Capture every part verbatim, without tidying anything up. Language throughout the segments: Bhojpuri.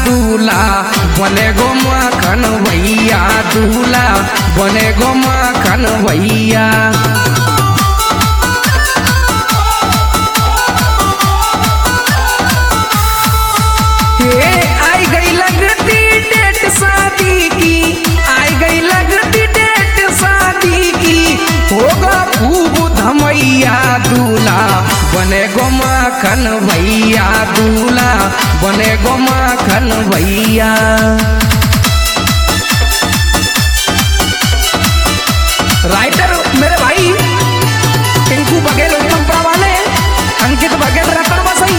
दूल्हा बने गो माखन भैया, दूल्हा बने गो माखन भैया। आई गई लगती डेट शादी की, आई गई लगती डेट शादी की, होगा खूब धमैया, दूल्हा बने गो माखन भैया, दूल्हा बने गो माखन भैया। राइटर मेरे भाई टिंकू बघेल उत्तमपुरा वाले, अंकित बघेल रतन बसई।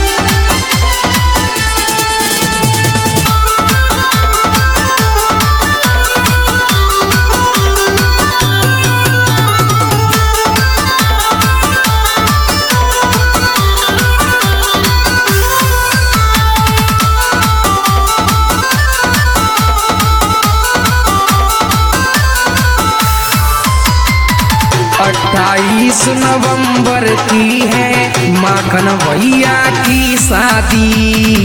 अट्ठाईस नवंबर की है माखन भैया की शादी,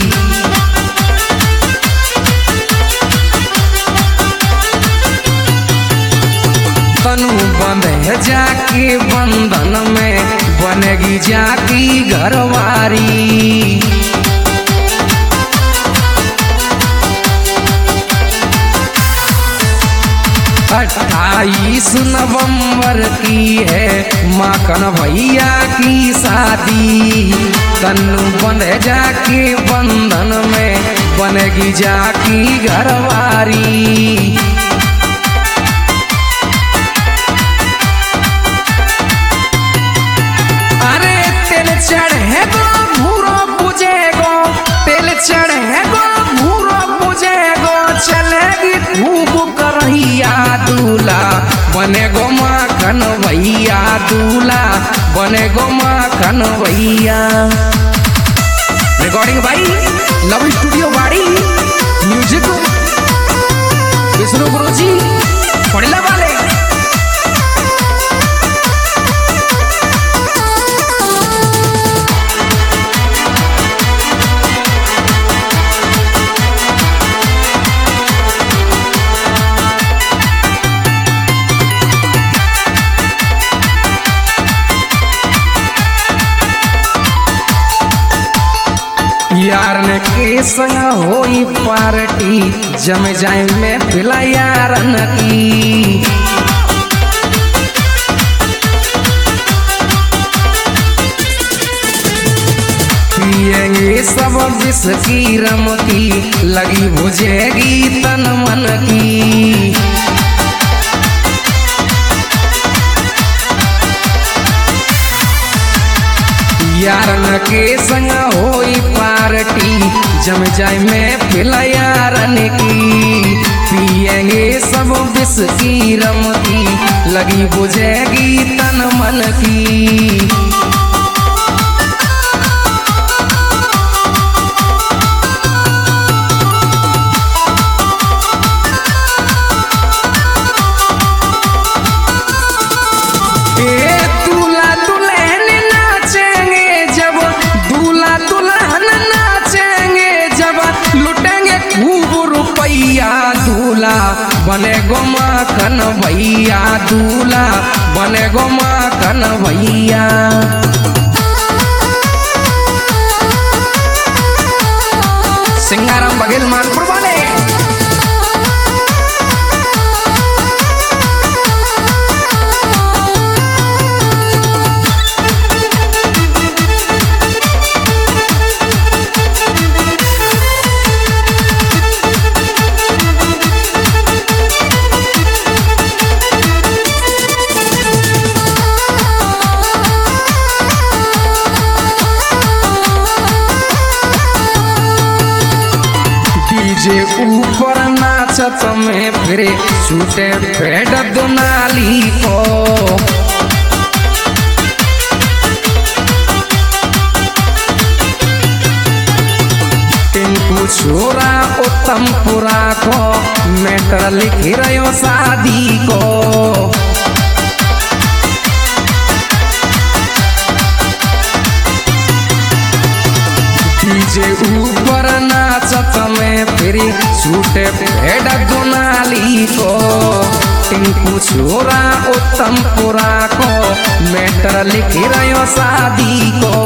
तनु बंधे जाके बंधन में बनेगी जाकी घरवारी। अट्ठाईस नवंबर की है माखन भैया की शादी, तनु बंधे जाके बंधन में बनेगी जाकी घरवारी। अरे तेल चढ़े गो भूरो बुझेगो, तेल चढ़े गो भूरो बुझेगो, चलेगी खूब करहिया, दूल्हा बने गो माखन भैया, दूल्हा बने गो माखन भैया। रिकॉर्डिंग भाई लव स्टूडियो बाड़ी, म्यूजिक विष्णु गुरु जी पड़ला वाले। यार ने के संग होई पार्टी, जम जाए में पिला यारन की। पिएंगे सब विष की रम की, लगी बुझेगी तन मन की। यारन के संग होई पार्टी, जम जाए में पिला यारन की। पिएंगे सब विष की रम की, लगी बुझेगी तन मन की। दूल्हा बने गो माखन भैया, दूल्हा बने गो माखन भैया। सिंगाराम बघेल मानपुर वाले। जे ऊपर नाचत में फिरे छूटे पेड़ दुनाली को। टिंकू छोरा उत्तमपुरा को मैटर लिख रहे शादी को। जे ऊपर नाचत में फिरी सूटे भेड़ दुनाली को टिंकू छोरा उत्तमपुरा को मैटर लिख रहे शादी को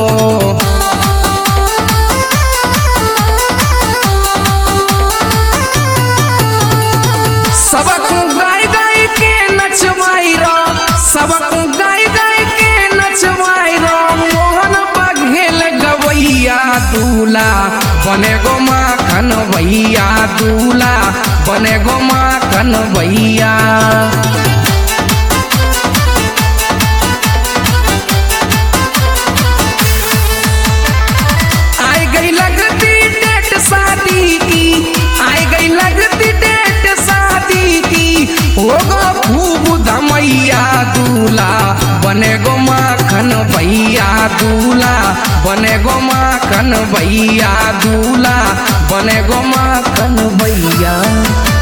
सबक गाय गाय के नचवाई रो सबक गाय गाय के नचवाई रो मोहन बघेल गवैया दूल्हा बने गो माखन भैया दूल्हा बने गो माखन भैया आई गई लगती डेट शादी की आई गई लगती डेट शादी की होगा खूब धमैया दूल्हा बने गो माखन भैया दूल्हा बने गो माखन भैया दूल्हा बने गो माखन भैया।